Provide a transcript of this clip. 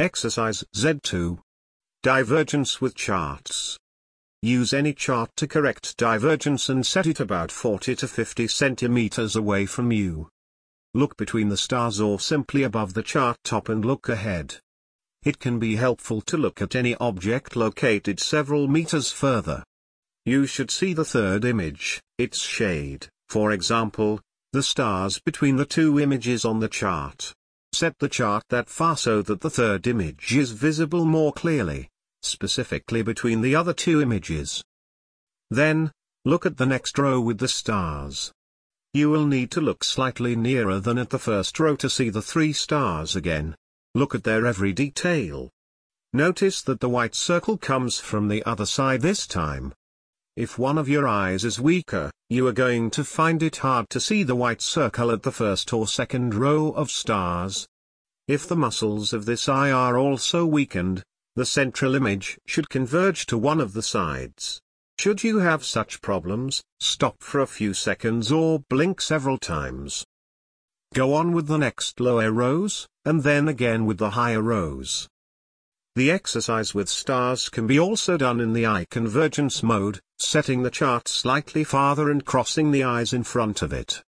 Exercise Z2. Divergence with charts. Use any chart to correct divergence and set it about 40 to 50 centimeters away from you. Look between the stars or simply above the chart top and look ahead. It can be helpful to look at any object located several meters further. You should see the third image, its shade, for example, the stars between the two images on the chart. Set the chart that far so that the third image is visible more clearly, specifically between the other two images. Then, look at the next row with the stars. You will need to look slightly nearer than at the first row to see the three stars again. Look at their every detail. Notice that the white circle comes from the other side this time. If one of your eyes is weaker, you are going to find it hard to see the white circle at the first or second row of stars. If the muscles of this eye are also weakened, the central image should converge to one of the sides. Should you have such problems, stop for a few seconds or blink several times. Go on with the next lower rows, and then again with the higher rows. The exercise with stars can be also done in the eye convergence mode, setting the chart slightly farther and crossing the eyes in front of it.